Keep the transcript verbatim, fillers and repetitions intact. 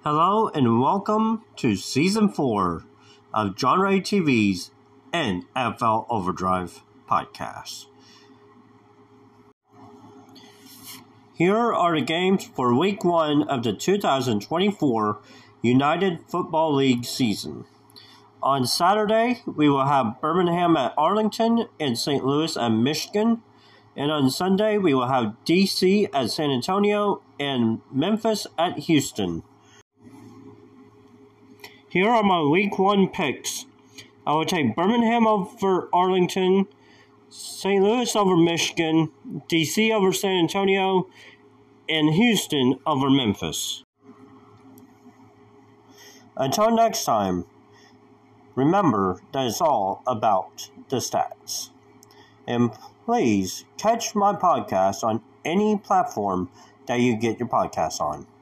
Hello and welcome to Season four of John Ray T V's N F L Overdrive podcast. Here are the games for Week one of the two thousand twenty-four United Football League season. On Saturday, we will have Birmingham at Arlington and Saint Louis at Michigan. And on Sunday, we will have D C at San Antonio and Memphis at Houston. Here are my Week one picks. I will take Birmingham over Arlington, Saint Louis over Michigan, D C over San Antonio, and Houston over Memphis. Until next time, remember that it's all about the stats. And please catch my podcast on any platform that you get your podcast on.